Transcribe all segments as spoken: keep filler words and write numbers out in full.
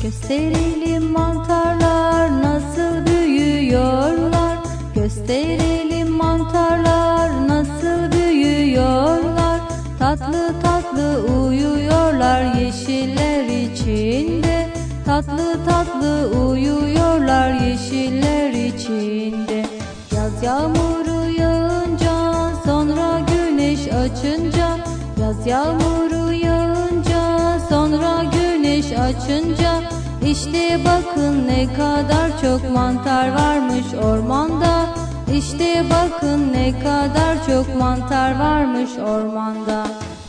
Gösterelim mantarlar nasıl büyüyorlar. Gösterelim mantarlar nasıl büyüyorlar. Tatlı tatlı uyuyorlar yeşiller içinde. Tatlı tatlı uyuyorlar yeşiller içinde. Yaz yağmuru yağınca, sonra güneş açınca. Yaz yağmuru yağınca, sonra güneş açınca. İşte bakın ne kadar çok mantar varmış ormanda. İşte bakın ne kadar çok mantar varmış ormanda.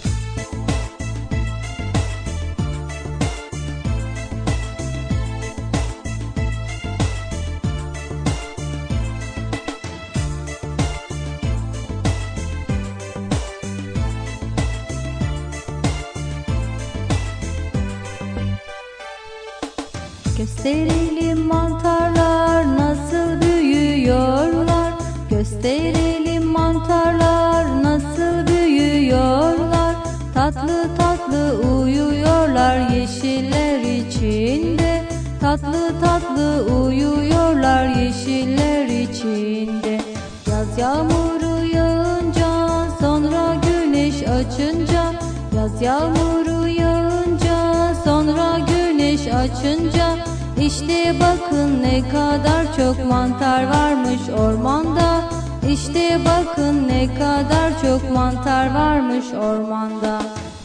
Gösterelim mantarlar nasıl büyüyorlar. Gösterelim mantarlar nasıl büyüyorlar. Tatlı tatlı uyuyorlar yeşiller içinde. Tatlı tatlı uyuyorlar yeşiller içinde. Yaz yağmuru yağınca, sonra güneş açınca. Yaz yağmuru yağınca, sonra güneş açınca. İşte bakın ne kadar çok mantar varmış ormanda. İşte bakın ne kadar çok mantar varmış ormanda.